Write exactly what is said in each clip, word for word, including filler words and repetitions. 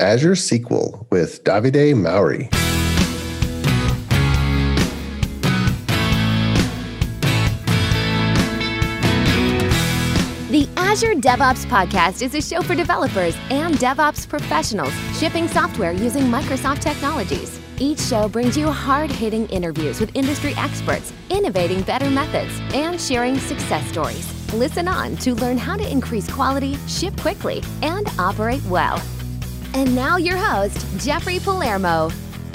Azure S Q L with Davide Mauri. The Azure DevOps Podcast is a show for developers and DevOps professionals shipping software using Microsoft technologies. Each show brings you hard-hitting interviews with industry experts, innovating better methods, and sharing success stories. Listen on to learn how to increase quality, ship quickly, and operate well. And now your host, Jeffrey Palermo.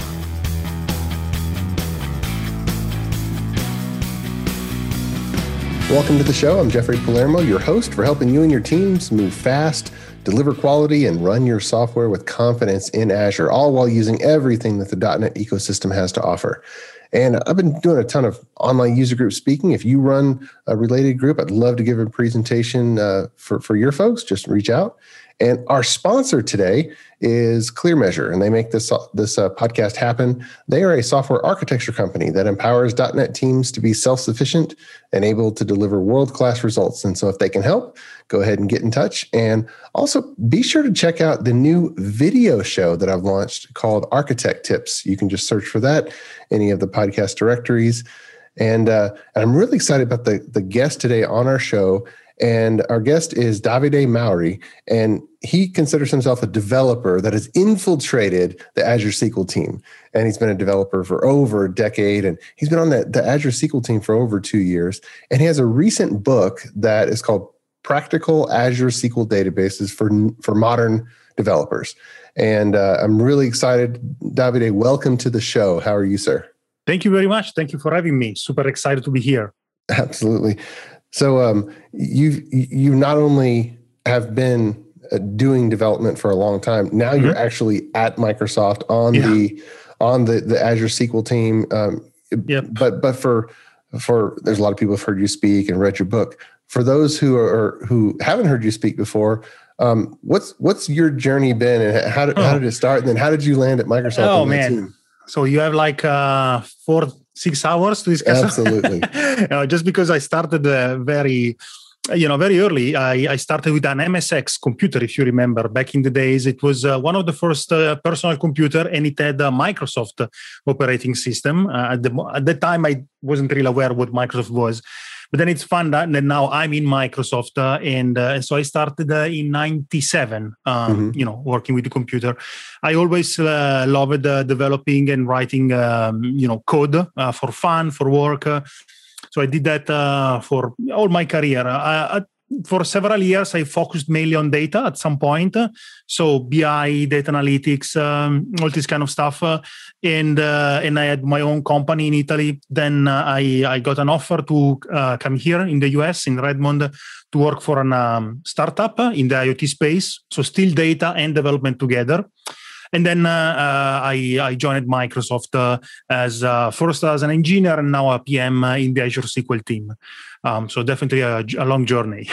Welcome to the show. I'm Jeffrey Palermo, your host for helping you and your teams move fast, deliver quality, and run your software with confidence in Azure, all while using everything that the dot net ecosystem has to offer. And I've been doing a ton of online user group speaking. If you run a related group, I'd love to give a presentation uh, for, for your folks. Just reach out. And our sponsor today is ClearMeasure, and they make this, this uh, podcast happen. They are a software architecture company that empowers dot net teams to be self-sufficient and able to deliver world-class results. And so if they can help, go ahead and get in touch. And also be sure to check out the new video show that I've launched called Architect Tips. You can just search for that, any of the podcast directories. And, uh, and I'm really excited about the, the guest today on our show. And our guest is Davide Mauri, and he considers himself a developer that has infiltrated the Azure S Q L team. And he's been a developer for over a decade, and he's been on the, the Azure S Q L team for over two years. And he has a recent book that is called Practical Azure S Q L Databases for, for Modern Developers. And uh, I'm really excited. Davide, welcome to the show. How are you, sir? Thank you very much. Thank you for having me. Super excited to be here. Absolutely. So um, you you not only have been uh, doing development for a long time, now mm-hmm. you're actually at Microsoft on yeah. the on the, the Azure S Q L team. Um, yep. But but for for there's a lot of people who've heard you speak and read your book. For those who are who haven't heard you speak before, um, what's what's your journey been, and how did oh. how did it start? And then how did you land at Microsoft? Oh on that man! Team? So you have like uh, four. Six hours to discuss. Absolutely. you know, just because I started uh, very, you know, very early. I, I started with an M S X computer, if you remember. Back in the days, it was uh, one of the first uh, personal computer, and it had a Microsoft operating system. Uh, at, the, at that time, I wasn't really aware what Microsoft was. But then it's fun that now I'm in Microsoft, uh, and uh, so I started uh, in ninety-seven, um, mm-hmm. you know, working with the computer. I always uh, loved uh, developing and writing, um, you know, code uh, for fun, for work. Uh, so I did that uh, for all my career. Uh, for several years, I focused mainly on data at some point. Uh, so B I, data analytics, um, all this kind of stuff. Uh, and uh, and I had my own company in Italy. Then uh, I, I got an offer to uh, come here in the U S, in Redmond, to work for an um, startup in the IoT space. So still data and development together. And then uh, uh, I, I joined Microsoft uh, as uh, first as an engineer and now a P M in the Azure S Q L team. Um, so definitely a, a long journey.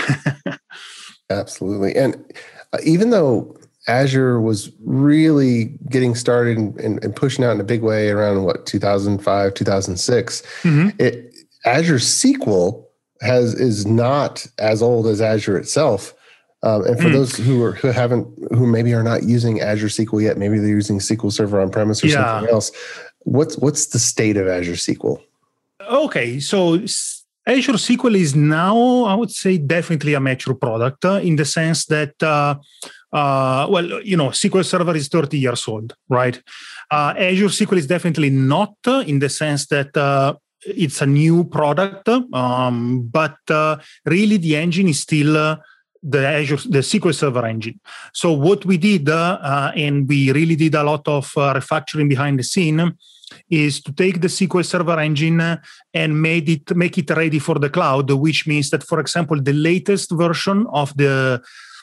Absolutely. And uh, even though Azure was really getting started and, and, and pushing out in a big way around, what, two thousand five, two thousand six, mm-hmm. it, Azure S Q L has is not as old as Azure itself. Um, and for mm. those who are who haven't who maybe are not using Azure S Q L yet, maybe they're using S Q L Server on premise or yeah. something else. What's what's the state of Azure S Q L? Okay, so Azure S Q L is now, I would say, definitely a mature product uh, in the sense that, uh, uh, well, you know, S Q L Server is thirty years old, right? Uh, Azure S Q L is definitely not uh, in the sense that uh, it's a new product, um, but uh, really the engine is still uh, the Azure, the S Q L Server engine. So what we did, uh, uh, and we really did a lot of uh, refactoring behind the scene, is to take the S Q L Server engine and made it make it ready for the cloud, which means that, for example, the latest version of the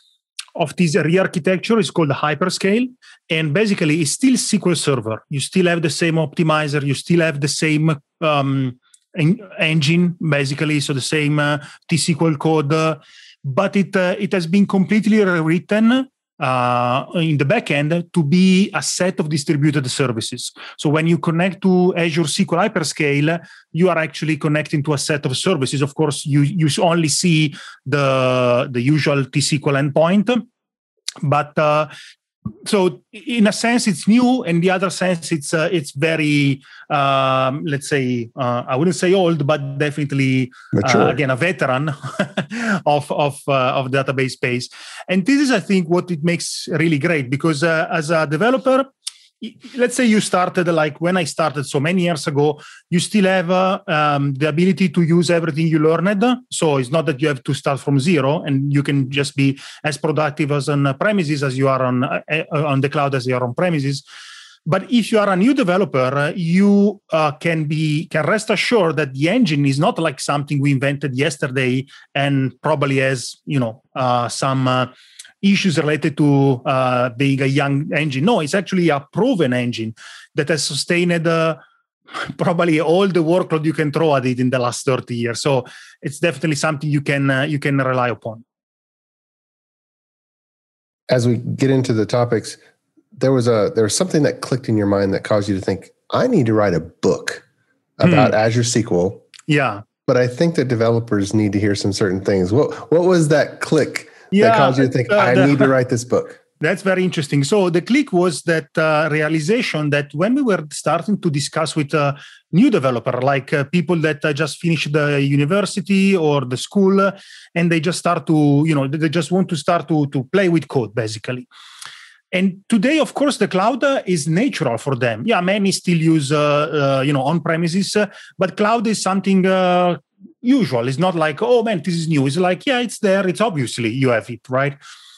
of this re-architecture is called Hyperscale, and basically it's still S Q L Server. You still have the same optimizer, you still have the same um, en- engine, basically, so the same uh, T S Q L code, uh, but it uh, it has been completely rewritten Uh, in the backend to be a set of distributed services. So when you connect to Azure S Q L Hyperscale, you are actually connecting to a set of services. Of course, you, you only see the, the usual T S Q L endpoint, but uh, So in a sense, it's new. In the other sense, it's uh, it's very, um, let's say, uh, I wouldn't say old, but definitely, uh, again, a veteran of of uh, of database space. And this is, I think, what it makes really great, because uh, as a developer, let's say you started like when I started so many years ago, you still have uh, um, the ability to use everything you learned. So it's not that you have to start from zero, and you can just be as productive as on premises as you are on uh, on the cloud as you are on premises. But if you are a new developer, you uh, can be can rest assured that the engine is not like something we invented yesterday and probably has, you know, uh, some uh, issues related to uh, being a young engine. No, it's actually a proven engine that has sustained uh, probably all the workload you can throw at it in the last thirty years. So it's definitely something you can uh, you can rely upon. As we get into the topics, there was a there was something that clicked in your mind that caused you to think, I need to write a book about hmm. Azure S Q L. Yeah. But I think that developers need to hear some certain things. What what was that click yeah, that caused you to think, uh, I the, need to write this book? That's very interesting. So the click was that uh, realization that when we were starting to discuss with a new developer, like uh, people that uh, just finished the university or the school, uh, and they just start to, you know, they just want to start to, to play with code, basically. And today, of course, the cloud uh, is natural for them. Yeah, many still use, uh, uh, you know, on-premises, uh, but cloud is something uh, usual. It's not like, oh, man, this is new. It's like, yeah, it's there. It's obviously you have it, right?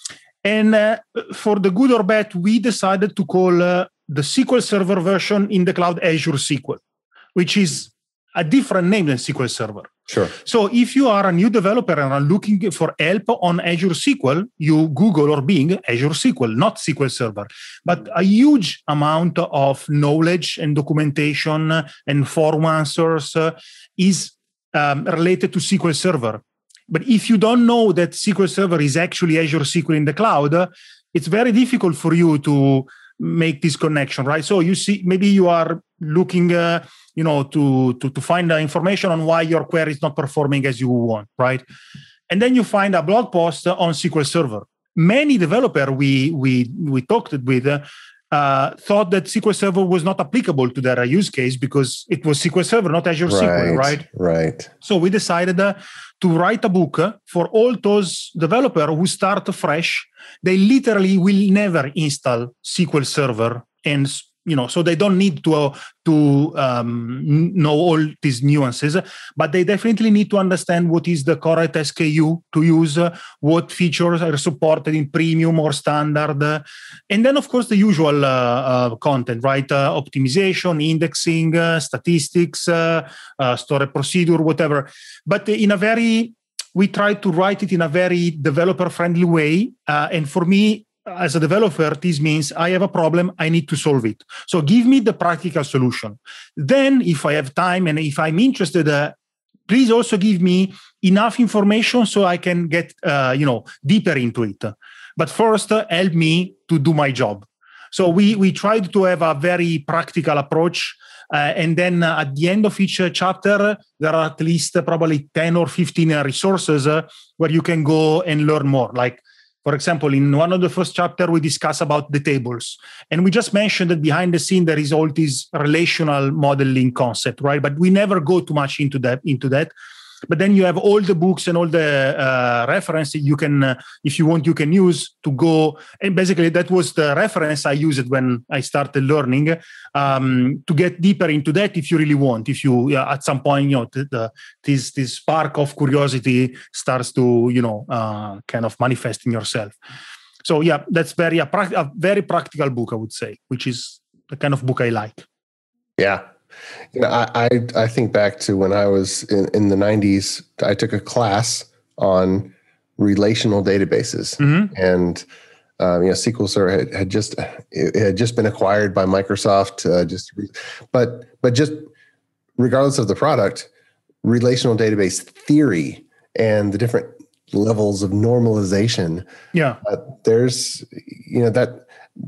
And uh, for the good or bad, we decided to call uh, the S Q L Server version in the cloud Azure S Q L, which is a different name than S Q L Server. Sure. So if you are a new developer and are looking for help on Azure S Q L, you Google or Bing Azure S Q L, not S Q L Server. But a huge amount of knowledge and documentation and forum answers uh, is um, related to S Q L Server. But if you don't know that S Q L Server is actually Azure S Q L in the cloud, uh, it's very difficult for you to make this connection, right? So you see, maybe you are looking, uh, you know, to, to, to find the information on why your query is not performing as you want, right? And then you find a blog post on S Q L Server. Many developers we we we talked with uh, uh, thought that S Q L Server was not applicable to their use case because it was S Q L Server, not Azure right, S Q L, right? Right. So we decided uh, to write a book uh, for all those developers who start fresh. They literally will never install S Q L Server, and you know, so they don't need to uh, to um, know all these nuances, but they definitely need to understand what is the correct S K U to use, uh, what features are supported in premium or standard, uh, and then of course the usual uh, uh, content, right? Uh, optimization, indexing, uh, statistics, uh, uh, storage procedure, whatever. But in a very we try to write it in a very developer-friendly way. Uh, and for me, as a developer, this means I have a problem, I need to solve it. So give me the practical solution. Then, if I have time and if I'm interested, uh, please also give me enough information so I can get, uh, you know, deeper into it. But first, uh, help me to do my job. So we we tried to have a very practical approach. Uh, and then uh, at the end of each uh, chapter, there are at least uh, probably ten or fifteen uh, resources uh, where you can go and learn more. Like, for example, in one of the first chapter, we discuss about the tables. And we just mentioned that behind the scene, there is all this relational modeling concept, right? But we never go too much into that. Into that. But then you have all the books and all the uh, references you can, uh, if you want, you can use to go. And basically, that was the reference I used when I started learning um, to get deeper into that. If you really want, if you uh, at some point, you know, the, the, this this spark of curiosity starts to, you know, uh, kind of manifest in yourself. So yeah, that's very a, pra- a very practical book, I would say, which is the kind of book I like. Yeah. You know, I, I I think back to when I was in, in the nineties. I took a class on relational databases, mm-hmm. and um, you know, S Q L Server had, had just it had just been acquired by Microsoft. Uh, just, but but just regardless of the product, relational database theory and the different levels of normalization. Yeah, uh, there's you know that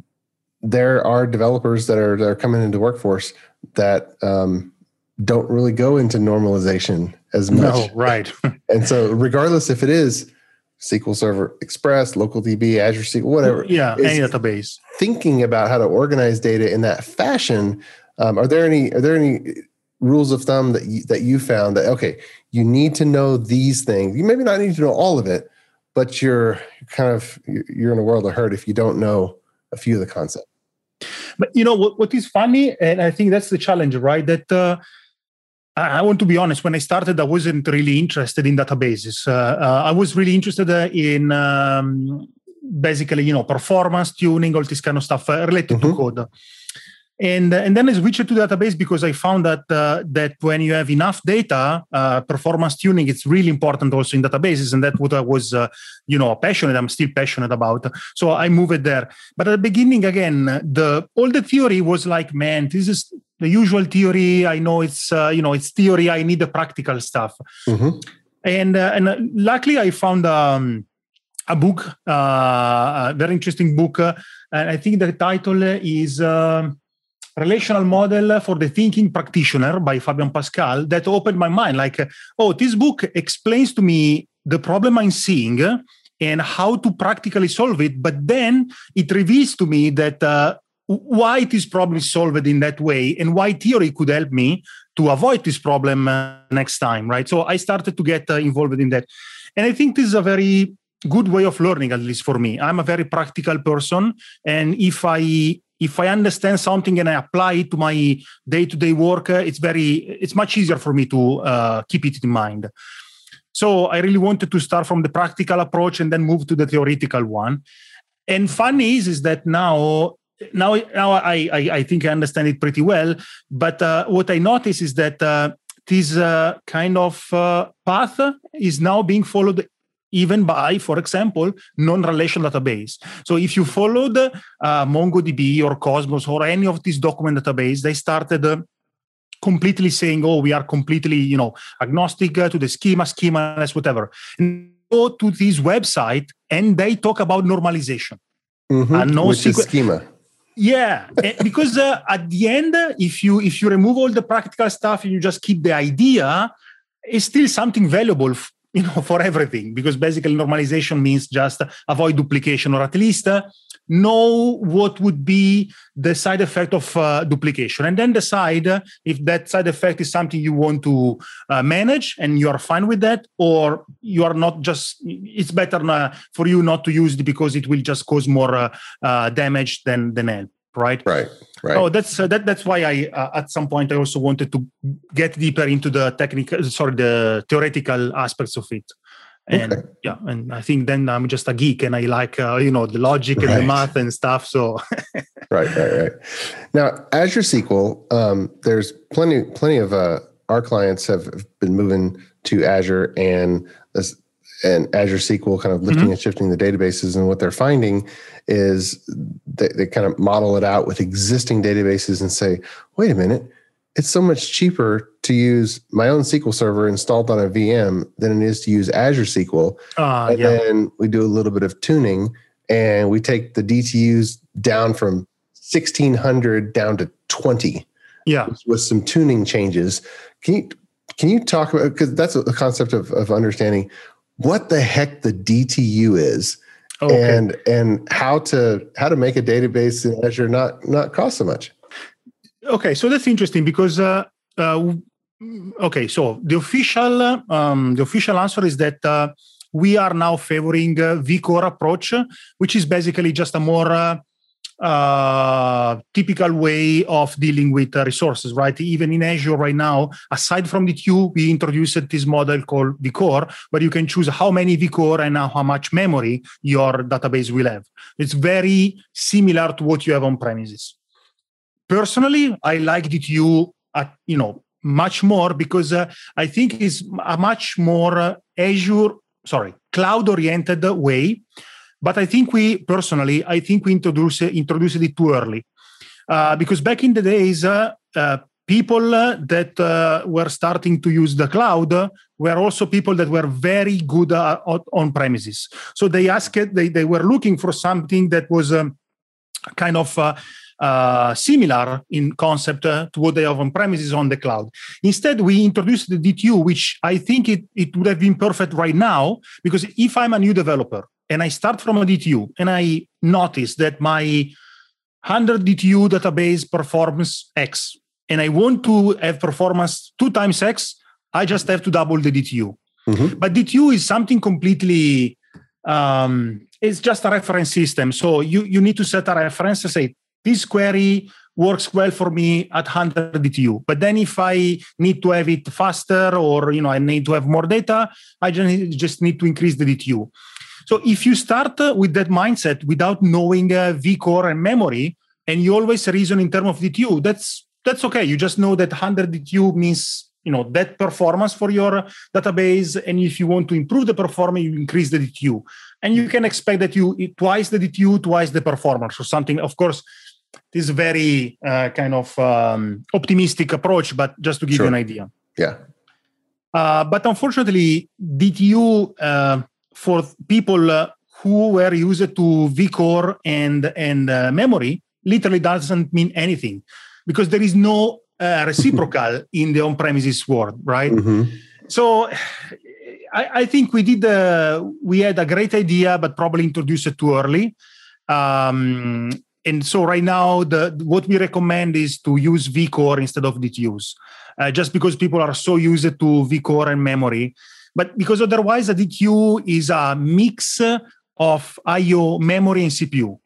there are developers that are that are coming into the workforce that um, don't really go into normalization as much. No, right. And so regardless if it is S Q L Server Express, LocalDB, Azure S Q L, whatever. Yeah, any database. Thinking about how to organize data in that fashion, um, are there any are there any rules of thumb that you, that you found that, okay, you need to know these things. You maybe not need to know all of it, but you're kind of you're in a world of hurt if you don't know a few of the concepts. But you know what, what is funny, and I think that's the challenge, right? That uh, I, I want to be honest. When I started, I wasn't really interested in databases. Uh, uh, I was really interested uh, in um, basically, you know, performance tuning, all this kind of stuff uh, related mm-hmm. to code. And, and then I switched to database because I found that uh, that when you have enough data, uh, performance tuning is really important also in databases, and that's what I was, uh, you know, passionate. I'm still passionate about. So I moved there. But at the beginning, again, the all the theory was like, man, this is the usual theory. I know it's uh, you know it's theory. I need the practical stuff. Mm-hmm. And uh, and uh, luckily, I found. Um, A book, uh, a very interesting book, uh, and I think the title is uh, Relational Model for the Thinking Practitioner by Fabian Pascal. That opened my mind. Like, uh, oh, this book explains to me the problem I'm seeing and how to practically solve it. But then it reveals to me that uh, why this problem is solved in that way and why theory could help me to avoid this problem uh, next time, right? So I started to get uh, involved in that. And I think this is a very good way of learning, at least for me. I'm a very practical person, and if I if I understand something and I apply it to my day-to-day work, uh, it's very it's much easier for me to uh, keep it in mind. So I really wanted to start from the practical approach and then move to the theoretical one. And funny is is that now now now I I, I think I understand it pretty well. But uh, what I notice is that uh, this uh, kind of uh, path is now being followed even by, for example, non-relational database. So if you followed uh, MongoDB or Cosmos or any of these document database, they started uh, completely saying, oh, we are completely, you know, agnostic uh, to the schema, schemaless, whatever. And go to this website and they talk about normalization. Mm-hmm. And no Which sequ- is schema. Yeah, because uh, at the end, if you if you remove all the practical stuff and you just keep the idea, it's still something valuable f- you know, for everything, because basically normalization means just avoid duplication, or at least uh, know what would be the side effect of uh, duplication, and then decide uh, if that side effect is something you want to uh, manage and you are fine with that, or you are not. Just it's better uh, for you not to use it because it will just cause more uh, uh, damage than than help. Right. Right. Right. Oh, that's uh, that. That's why I, uh, at some point, I also wanted to get deeper into the technical, sorry, the theoretical aspects of it. And okay. yeah, and I think then I'm just a geek, and I like uh, you know the logic and right. the math and stuff. So. right. Right. Right. Now, Azure S Q L, um, there's plenty, plenty of uh, our clients have been moving to Azure, and this. And Azure S Q L kind of lifting mm-hmm. and shifting the databases. And what they're finding is they, they kind of model it out with existing databases and say, wait a minute, it's so much cheaper to use my own S Q L server installed on a V M than it is to use Azure S Q L. Uh, and yeah. then we do a little bit of tuning and we take the D T Us down from sixteen hundred down to twenty. Yeah. With some tuning changes. Can you, can you talk about, because that's a concept of, of understanding what the heck the D T U is, okay. and and how to how to make a database in Azure not not cost so much. Okay, so that's interesting because uh, uh, okay, so the official um, the official answer is that uh, we are now favoring uh, vCore approach, which is basically just a more uh, uh, typical way of dealing with uh, resources, right? Even in Azure right now, aside from the queue, we introduced this model called vCore, where you can choose how many vCore and how much memory your database will have. It's very similar to what you have on premises. Personally, I like D T U, at, you know, much more because uh, I think it's a much more uh, Azure, sorry, cloud-oriented way. But I think we, personally, I think we introduced, introduced it too early. Uh, because back in the days, uh, uh, people uh, that uh, were starting to use the cloud uh, were also people that were very good uh, on premises. So they asked, they, they were looking for something that was um, kind of uh, uh, similar in concept uh, to what they have on premises on the cloud. Instead, we introduced the D T U, which I think it, it would have been perfect right now, because if I'm a new developer and I start from a D T U and I notice that my one hundred D T U database performs X and I want to have performance two times X, I just have to double the D T U. Mm-hmm. But D T U is something completely, um, it's just a reference system. So you, you need to set a reference to say, this query works well for me at one hundred D T U. But then if I need to have it faster, or you know, I need to have more data, I just need to increase the D T U. So if you start with that mindset without knowing uh, vCore and memory, and you always reason in terms of D T U, that's that's okay. You just know that one hundred D T U means, you know, that performance for your database. And if you want to improve the performance, you increase the D T U. And you can expect that you twice the D T U, twice the performance or something. Of course, this is a very uh, kind of um, optimistic approach, but just to give sure. you an idea. Yeah. Uh, but unfortunately, D T U uh, for people uh, who were used to vCore and, and uh, memory literally doesn't mean anything, because there is no uh, reciprocal in the on-premises world, right? Mm-hmm. So I, I think we did, uh, we had a great idea, but probably introduced it too early. Um, and so right now, the what we recommend is to use vCore instead of D T Us, uh, just because people are so used to vCore and memory. But because otherwise, a D T U is a mix of I O, memory, and C P U.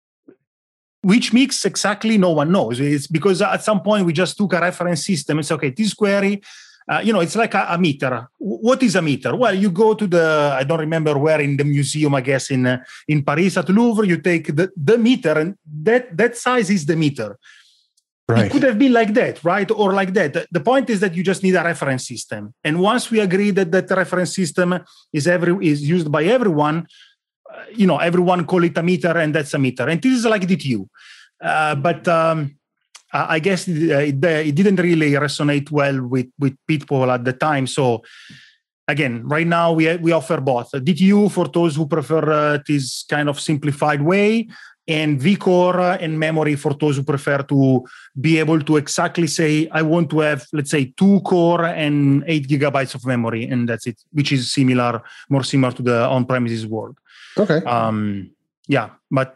Which mix exactly, no one knows. It's because at some point we just took a reference system and said, okay, this query, uh, you know, it's like a, a meter. What is a meter? Well, you go to the, I don't remember where, in the museum, I guess, in uh, in Paris at Louvre, you take the, the meter, and that, that size is the meter. Right. It could have been like that, right? Or like that. The, the point is that you just need a reference system. And once we agree that that reference system is every is used by everyone, uh, you know, everyone call it a meter, and that's a meter. And this is like D T U. Uh, but um, I guess it, it didn't really resonate well with, with people at the time. So again, right now we we offer both D T U for those who prefer uh, this kind of simplified way, and vCore and memory for those who prefer to be able to exactly say, I want to have, let's say, two core and eight gigabytes of memory, and that's it, which is similar, more similar to the on-premises world. Okay. Um, yeah, but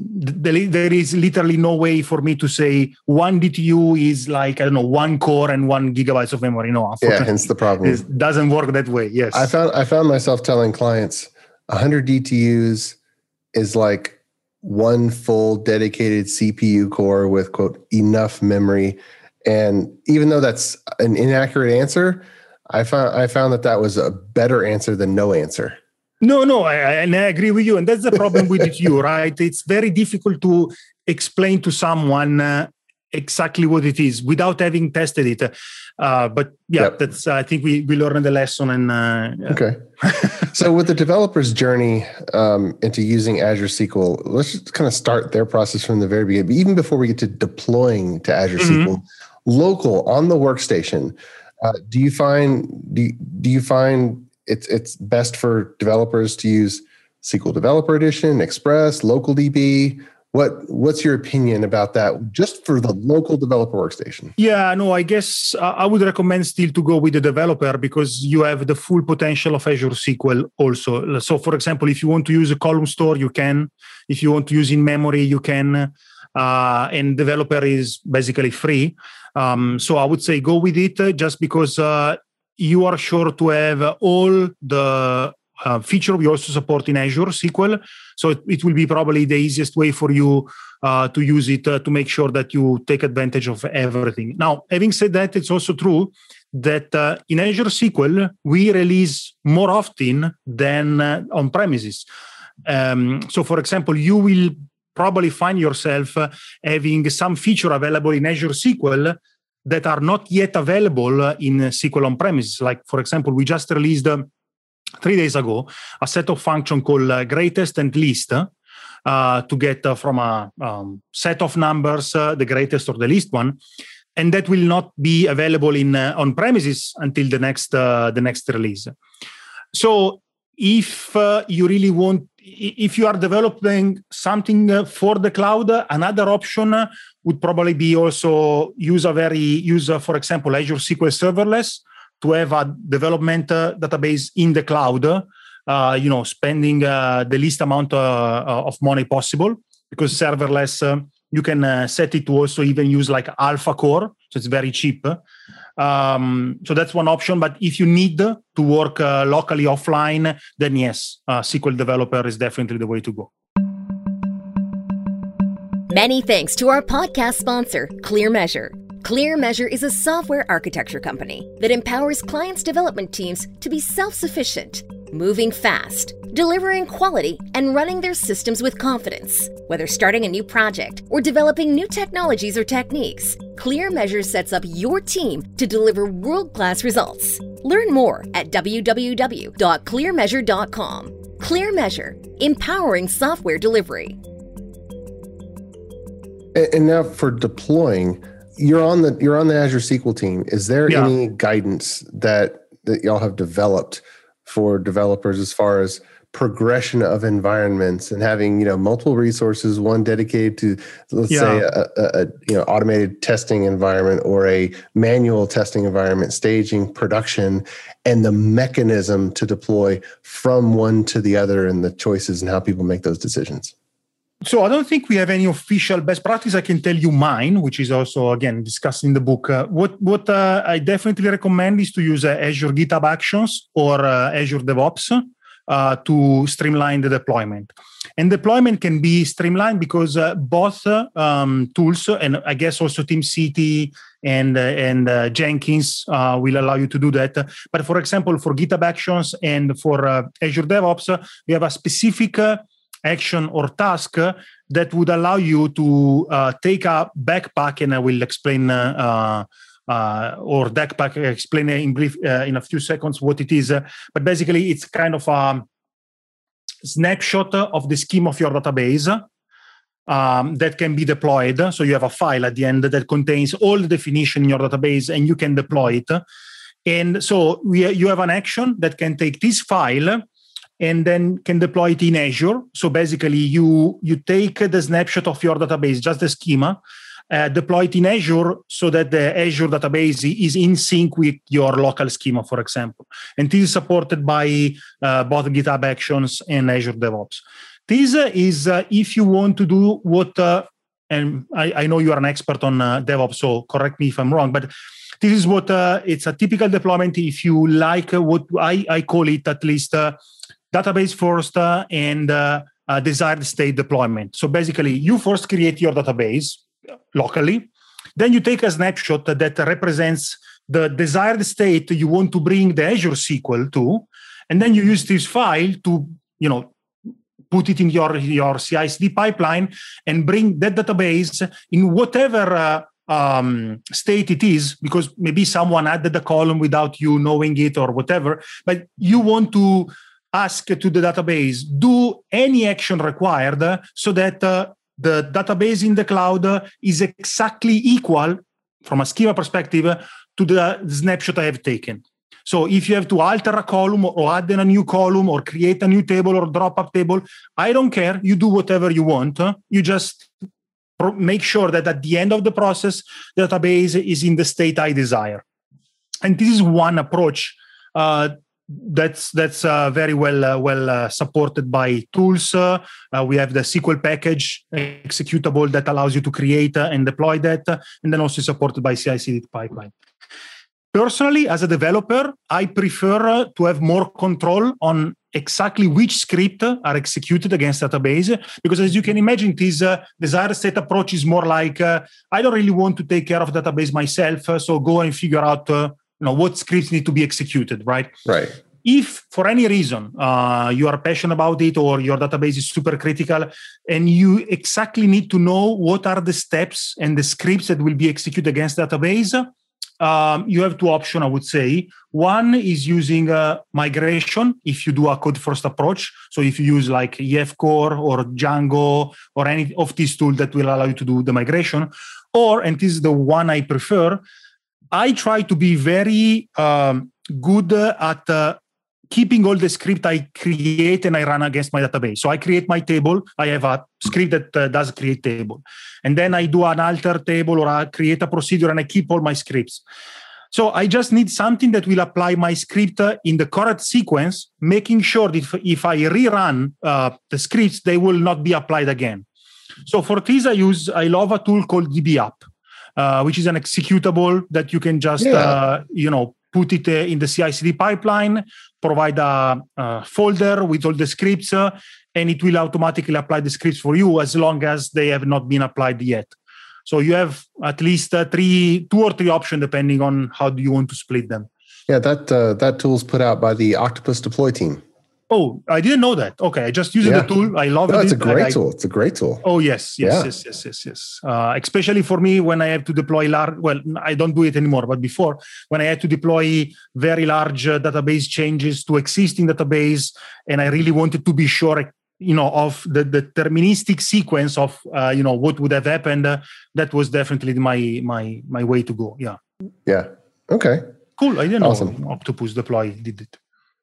there is literally no way for me to say one D T U is like, I don't know, one core and one gigabytes of memory. No, unfortunately. Yeah, hence the problem. It doesn't work that way. Yes. I found I found myself telling clients one hundred D T Us is like one full dedicated C P U core with, quote, enough memory. And even though that's an inaccurate answer, I found I found that that was a better answer than no answer. No, no, I, I, and I agree with you. And that's the problem with D T U, right? It's very difficult to explain to someone uh, exactly what it is without having tested it. Uh, but yeah, yep. that's uh, I think we, we learned the lesson. And uh, okay. So with the developer's journey um, into using Azure S Q L, let's just kind of start their process from the very beginning. But even before we get to deploying to Azure mm-hmm. S Q L, local on the workstation, uh, do you find do, do you find It's it's best for developers to use S Q L Developer Edition, Express, LocalDB? What what's your opinion about that, just for the local developer workstation? Yeah, no, I guess I would recommend still to go with the developer, because you have the full potential of Azure S Q L also. So, for example, if you want to use a column store, you can. If you want to use in memory, you can. Uh, and developer is basically free. Um, so I would say go with it, uh, just because. Uh, you are sure to have all the uh, feature we also support in Azure S Q L. So it, it will be probably the easiest way for you uh, to use it uh, to make sure that you take advantage of everything. Now, having said that, it's also true that uh, in Azure S Q L, we release more often than uh, on premises. Um, so for example, you will probably find yourself uh, having some feature available in Azure S Q L that are not yet available in S Q L on-premises. Like, for example, we just released uh, three days ago a set of functions called uh, greatest and least uh, to get uh, from a um, set of numbers uh, the greatest or the least one, and that will not be available in uh, on-premises until the next uh, the next release. So if uh, you really want, if you are developing something uh, for the cloud, uh, another option uh, would probably be also use a very, use, uh, for example, Azure S Q L Serverless to have a development uh, database in the cloud, uh, you know, spending uh, the least amount uh, of money possible, because serverless, uh, you can uh, set it to also even use like Alpha Core, so it's very cheap. Um, so that's one option. But if you need to work uh, locally offline, then yes, uh, S Q L Developer is definitely the way to go. Many thanks to our podcast sponsor, ClearMeasure. ClearMeasure is a software architecture company that empowers clients' development teams to be self-sufficient, moving fast, delivering quality, and running their systems with confidence. Whether starting a new project or developing new technologies or techniques, ClearMeasure sets up your team to deliver world-class results. Learn more at w w w dot clear measure dot com. ClearMeasure, empowering software delivery. And now for deploying, you're on the you're on the Azure S Q L team. Is there yeah. any guidance that that y'all have developed for developers as far as progression of environments and having, you know, multiple resources, one dedicated to, let's yeah. say, a, a, a you know automated testing environment or a manual testing environment, staging, production, and the mechanism to deploy from one to the other, and the choices and how people make those decisions? So I don't think we have any official best practice. I can tell you mine, which is also, again, discussed in the book. Uh, what what uh, I definitely recommend is to use uh, Azure GitHub Actions or uh, Azure DevOps uh, to streamline the deployment. And deployment can be streamlined because uh, both uh, um, tools, and I guess also TeamCity and, uh, and uh, Jenkins uh, will allow you to do that. But for example, for GitHub Actions and for uh, Azure DevOps, uh, we have a specific uh, action or task uh, that would allow you to uh, take a backpack, and I will explain uh, uh, or backpack explain in brief uh, in a few seconds what it is. Uh, but basically, it's kind of a snapshot of the scheme of your database um, that can be deployed. So you have a file at the end that contains all the definition in your database, and you can deploy it. And so we, you have an action that can take this file and then can deploy it in Azure. So basically, you, you take the snapshot of your database, just the schema, uh, deploy it in Azure so that the Azure database is in sync with your local schema, for example. And this is supported by uh, both GitHub Actions and Azure DevOps. This uh, is uh, if you want to do what, uh, and I, I know you are an expert on uh, DevOps, so correct me if I'm wrong, but this is what, uh, it's a typical deployment if you like uh, what I, I call it at least, uh, database first uh, and uh, uh, desired state deployment. So basically, you first create your database locally. Then you take a snapshot that represents the desired state you want to bring the Azure S Q L to. And then you use this file to, you know, put it in your, your C I C D pipeline and bring that database in whatever uh, um, state it is, because maybe someone added the column without you knowing it or whatever. But you want to ask to the database, do any action required uh, so that uh, the database in the cloud uh, is exactly equal from a schema perspective uh, to the snapshot I have taken. So if you have to alter a column or add in a new column or create a new table or drop up table, I don't care. You do whatever you want. Uh, you just pro- make sure that at the end of the process, the database is in the state I desire. And this is one approach uh, That's that's uh, very well uh, well uh, supported by tools. Uh, uh, we have the S Q L package executable that allows you to create uh, and deploy that, uh, and then also supported by C I C D pipeline. Personally, as a developer, I prefer uh, to have more control on exactly which script are executed against database, because as you can imagine, this uh, desired state approach is more like uh, I don't really want to take care of database myself, uh, so go and figure out uh, you know, what scripts need to be executed, right? Right. If for any reason uh, you are passionate about it or your database is super critical and you exactly need to know what are the steps and the scripts that will be executed against the database, um, you have two options, I would say. One is using uh, migration if you do a code-first approach. So if you use like E F Core or Django or any of these tools that will allow you to do the migration. Or, and this is the one I prefer, I try to be very um, good at uh, keeping all the script I create and I run against my database. So I create my table. I have a script that uh, does create table. And then I do an alter table or I create a procedure and I keep all my scripts. So I just need something that will apply my script uh, in the correct sequence, making sure that if, if I rerun uh, the scripts, they will not be applied again. So for this, I use, I love a tool called D B app, uh, which is an executable that you can just, yeah. uh, you know, put it uh, in the C I C D pipeline, provide a, a folder with all the scripts, uh, and it will automatically apply the scripts for you as long as they have not been applied yet. So you have at least uh, three, two or three options depending on how do you want to split them. Yeah, that uh, that tool's put out by the Octopus Deploy team. Oh, I didn't know that. Okay, I just use yeah. the tool. I love no, it. It's a great I, tool. It's a great tool. Oh, yes, yes, yeah. yes, yes, yes, yes. Uh, especially for me when I have to deploy large, well, I don't do it anymore, but before when I had to deploy very large uh, database changes to existing database, and I really wanted to be sure, you know, of the, the deterministic sequence of, uh, you know, what would have happened, uh, that was definitely my my my way to go. Yeah. Yeah. Okay. Cool. I didn't awesome. know Octopus Deploy did it.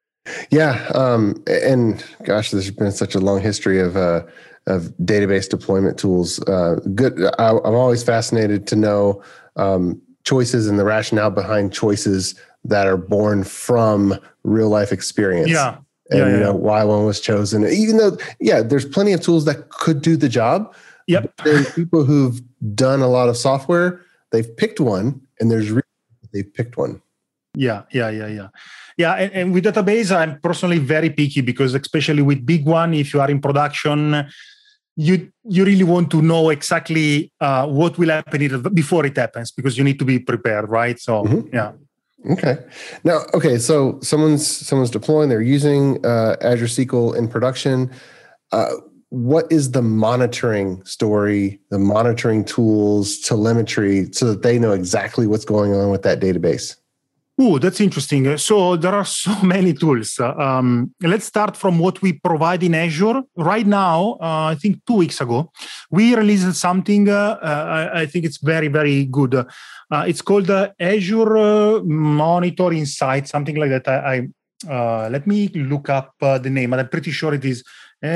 Yeah, um, and gosh, there's been such a long history of uh, of database deployment tools. Uh, good. I, I'm always fascinated to know um, choices and the rationale behind choices that are born from real life experience. Yeah, and yeah, yeah. you know why one was chosen. Even though, yeah, there's plenty of tools that could do the job. Yep. But there's people who've done a lot of software. They've picked one, and there's reasons they've picked one. Yeah, yeah, yeah, yeah. Yeah, and, and with database, I'm personally very picky because especially with big one, if you are in production, you you really want to know exactly uh, what will happen before it happens because you need to be prepared, right? So, mm-hmm. yeah. Okay. Now, okay, so someone's someone's deploying, they're using uh, Azure S Q L in production. Uh, what is the monitoring story, the monitoring tools, telemetry, so that they know exactly what's going on with that database? Oh, that's interesting. So there are so many tools. Um, let's start from what we provide in Azure. Right now, uh, I think two weeks ago, we released something. Uh, uh, I think it's very, very good. Uh, it's called uh, Azure uh, Monitor Insight, something like that. I, I uh, let me look up uh, the name, but I'm pretty sure it is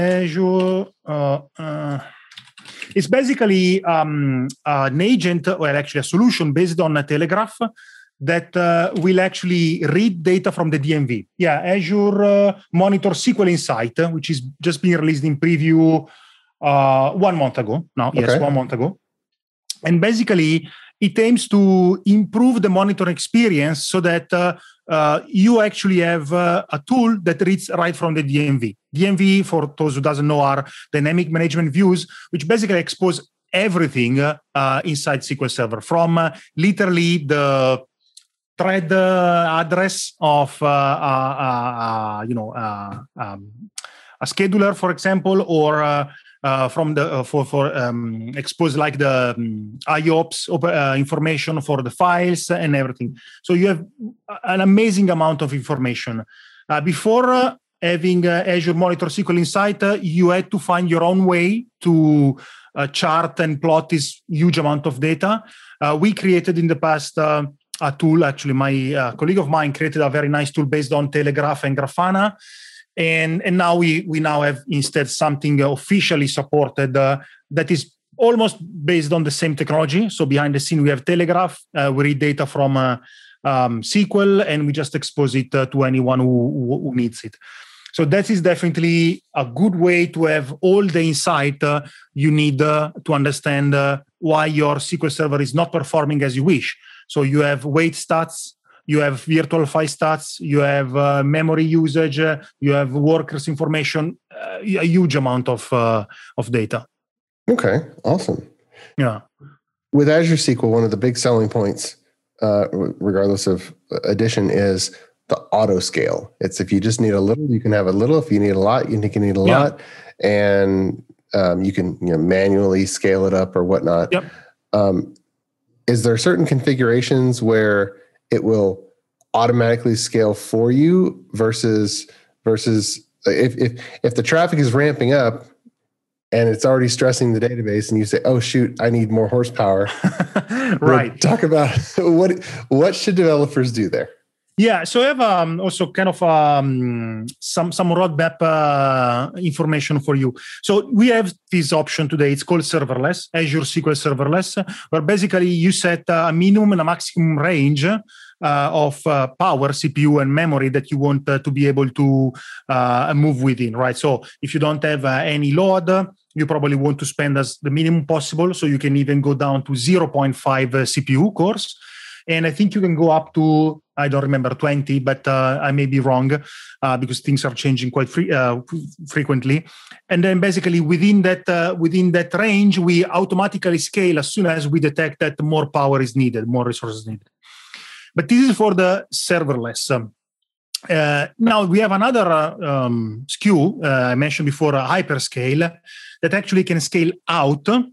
Azure. Uh, uh, it's basically um, an agent, well, actually a solution based on a Telegraph that uh, will actually read data from the D M V. Yeah, Azure uh, Monitor S Q L Insight, uh, which is just being released in preview uh, one month ago. Now, okay. yes, one month ago. And basically, it aims to improve the monitor experience so that uh, uh, you actually have uh, a tool that reads right from the D M V. D M V, for those who doesn't know, are dynamic management views, which basically expose everything uh, uh, inside S Q L Server, from uh, literally the thread uh, address of uh, uh, uh, you know uh, um, a scheduler, for example, or uh, uh, from the uh, for for um, expose like the um, I O P S uh, information for the files and everything. So you have an amazing amount of information. Uh, before uh, having uh, Azure Monitor S Q L Insight, uh, you had to find your own way to uh, chart and plot this huge amount of data. Uh, we created in the past Uh, a tool. Actually, my uh, colleague of mine created a very nice tool based on Telegraph and Grafana, and and now we we now have instead something officially supported uh, that is almost based on the same technology. So behind the scene, we have Telegraph. Uh, we read data from uh, um, S Q L, and we just expose it uh, to anyone who, who, who needs it. So that is definitely a good way to have all the insight uh, you need uh, to understand uh, why your S Q L Server is not performing as you wish. So you have wait stats, you have virtual file stats, you have uh, memory usage, uh, you have workers information, uh, a huge amount of uh, of data. Okay, awesome. Yeah. With Azure S Q L, one of the big selling points, uh, regardless of addition, is the auto scale. It's if you just need a little, you can have a little. If you need a lot, you can need a yeah. lot, and um, you can you know manually scale it up or whatnot. Yep. Um, Is there certain configurations where it will automatically scale for you versus versus if if if the traffic is ramping up and it's already stressing the database and you say, oh shoot, I need more horsepower. Right. Talk about what what should developers do there? Yeah, so I have um, also kind of um, some some roadmap uh, information for you. So we have this option today. It's called serverless, Azure S Q L Serverless, where basically you set a minimum and a maximum range uh, of uh, power, C P U, and memory that you want uh, to be able to uh, move within, right? So if you don't have uh, any load, you probably want to spend as the minimum possible. So you can even go down to zero point five uh, C P U cores. And I think you can go up to, I don't remember, twenty, but uh, I may be wrong uh, because things are changing quite free, uh, frequently. And then basically within that uh, within that range, we automatically scale as soon as we detect that more power is needed, more resources needed. But this is for the serverless. Um, uh, now we have another uh, um, S K U, uh, I mentioned before, a hyperscale, that actually can scale out uh,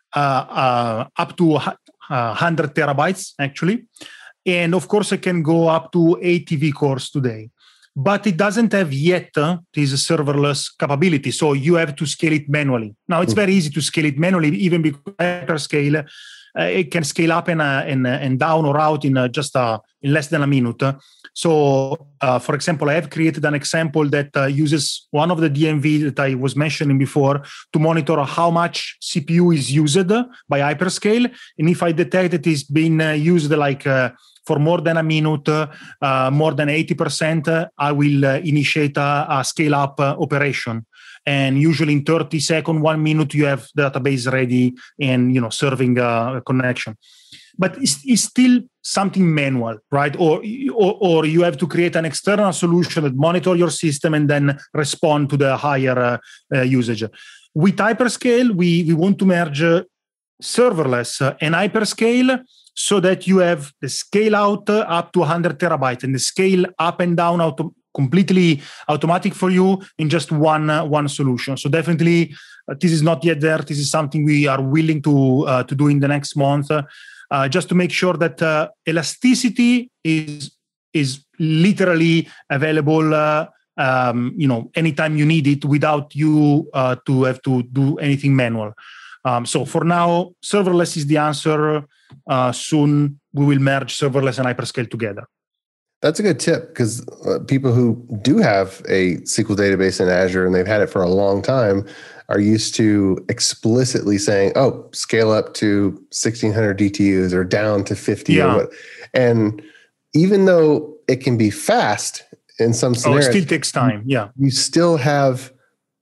uh, up to Uh, one hundred terabytes actually, and of course it can go up to eighty V cores today, but it doesn't have yet uh, this serverless capability, so you have to scale it manually. Now it's very easy to scale it manually, even because hyperscale uh, it can scale up and uh, and, uh, and down or out in uh, just uh, in less than a minute. So uh, for example, I have created an example that uh, uses one of the D M V that I was mentioning before to monitor how much C P U is used by hyperscale. And if I detect it is being uh, used like uh, for more than a minute, uh, more than eighty percent, uh, I will uh, initiate a, a scale-up uh, operation. And usually in thirty seconds, one minute, you have the database ready and, you know, serving a connection. But it's, it's still something manual, right? Or, or or you have to create an external solution that monitor your system and then respond to the higher uh, uh, usage. With hyperscale, we, we want to merge uh, serverless uh, and hyperscale so that you have the scale out uh, up to one hundred terabytes and the scale up and down auto- completely automatic for you in just one, uh, one solution. So definitely, uh, this is not yet there. This is something we are willing to, uh, to do in the next month. Uh, Uh, just to make sure that uh, elasticity is is literally available, uh, um, you know, anytime you need it without you uh, to have to do anything manual. Um, so for now, serverless is the answer. Uh, soon we will merge serverless and hyperscale together. That's a good tip because uh, people who do have a S Q L database in Azure and they've had it for a long time are used to explicitly saying, oh, scale up to sixteen hundred D T Us or down to fifty. Yeah. Or what. And even though it can be fast in some scenarios, oh, it still takes time. Yeah. You still have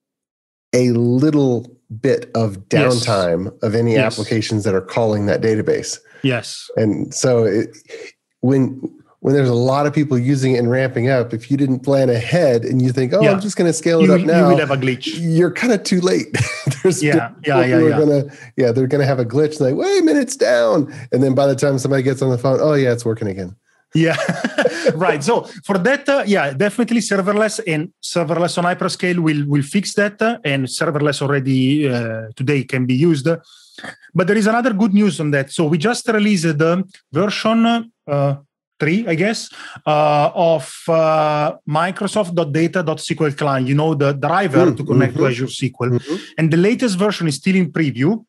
a little bit of downtime yes. of any yes. applications that are calling that database. Yes. And so it, when... when there's a lot of people using it and ramping up, if you didn't plan ahead and you think, oh, yeah. I'm just going to scale it you, up now, you will have a glitch. You're kind of too late. there's yeah, yeah, yeah, yeah. Gonna, yeah, they're going to have a glitch. Like, wait a minute, it's down. And then by the time somebody gets on the phone, oh yeah, it's working again. Yeah, right. So for that, uh, yeah, definitely serverless and serverless on hyperscale will will fix that. Uh, and serverless already uh, today can be used. But there is another good news on that. So we just released the version uh, three, I guess, uh, of uh, Microsoft.data.sql client, you know, the driver mm-hmm. to connect to Azure S Q L. Mm-hmm. And the latest version is still in preview,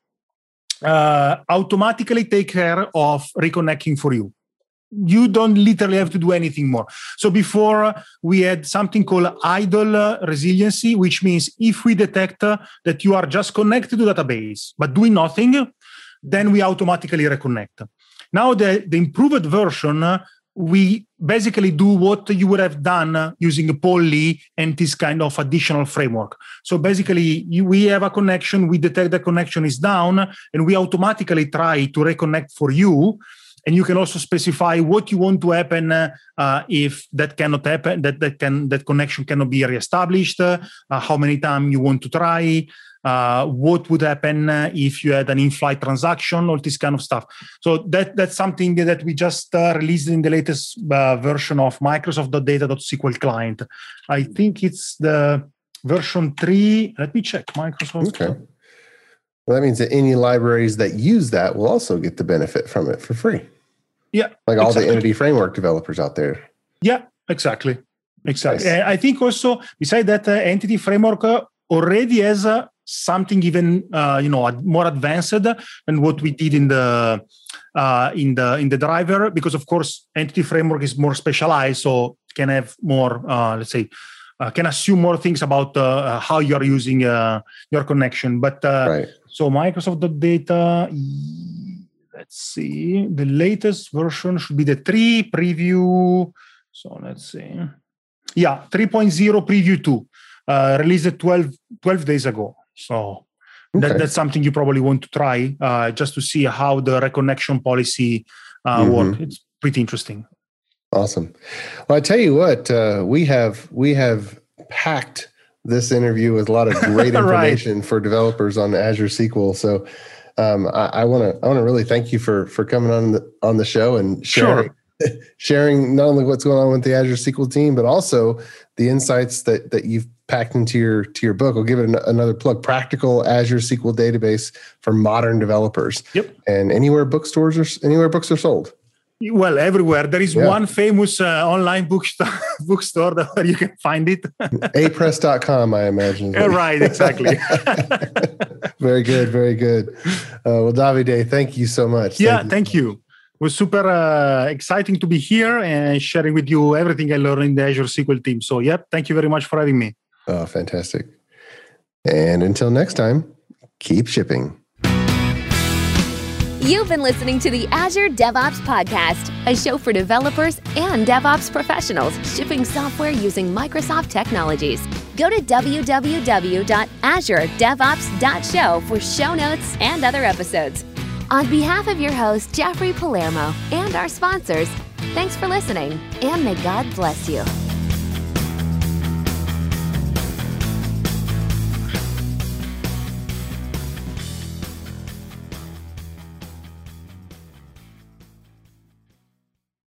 uh, automatically take care of reconnecting for you. You don't literally have to do anything more. So before uh, we had something called idle uh, resiliency, which means if we detect uh, that you are just connected to database, but doing nothing, then we automatically reconnect. Now the, the improved version, uh, we basically do what you would have done uh, using a Polly and this kind of additional framework. So basically, you, we have a connection, we detect the connection is down, and we automatically try to reconnect for you. And you can also specify what you want to happen uh, uh, if that cannot happen, that that can that connection cannot be reestablished, uh, how many times you want to try, uh, what would happen uh, if you had an in-flight transaction, all this kind of stuff. So that that's something that we just uh, released in the latest uh, version of Microsoft.data.sql client. I think it's the version three. Let me check. Microsoft. Okay. Well, that means that any libraries that use that will also get the benefit from it for free. Yeah. Like all exactly. the Entity Framework developers out there. Yeah, exactly. Exactly. Nice. I think also, besides that, uh, Entity Framework uh, already has uh, something even, uh, you know, more advanced than what we did in the uh, in the in the driver, because of course Entity Framework is more specialized, so can have more, uh, let's say, uh, can assume more things about uh, how you're using uh, your connection. But uh, right. So Microsoft.data, let's see, the latest version should be the three preview. So let's see. Yeah, three point oh preview two, uh, released twelve, twelve days ago. So okay. that, that's something you probably want to try uh, just to see how the reconnection policy uh, mm-hmm. works. It's pretty interesting. Awesome. Well, I tell you what, uh, we have we have packed this interview with a lot of great information right. for developers on Azure S Q L. So um, I want to I want to really thank you for for coming on the on the show and sharing sure. sharing not only what's going on with the Azure S Q L team, but also the insights that that you've packed into your to your book. I'll give it an, another plug: Practical Azure S Q L Database for Modern Developers. Yep. And anywhere bookstores or anywhere books are sold. Well, everywhere. There is yeah. one famous uh, online bookstore, bookstore where you can find it. a press dot com, I imagine. Uh, right, exactly. Very good, very good. Uh, well, Davide, thank you so much. Yeah, thank you. Thank you. It was super uh, exciting to be here and sharing with you everything I learned in the Azure S Q L team. So, yep, thank you very much for having me. Oh, fantastic. And until next time, keep shipping. You've been listening to the Azure DevOps Podcast, a show for developers and DevOps professionals shipping software using Microsoft technologies. Go to w w w dot azure devops dot show for show notes and other episodes. On behalf of your host, Jeffrey Palermo, and our sponsors, thanks for listening, and may God bless you.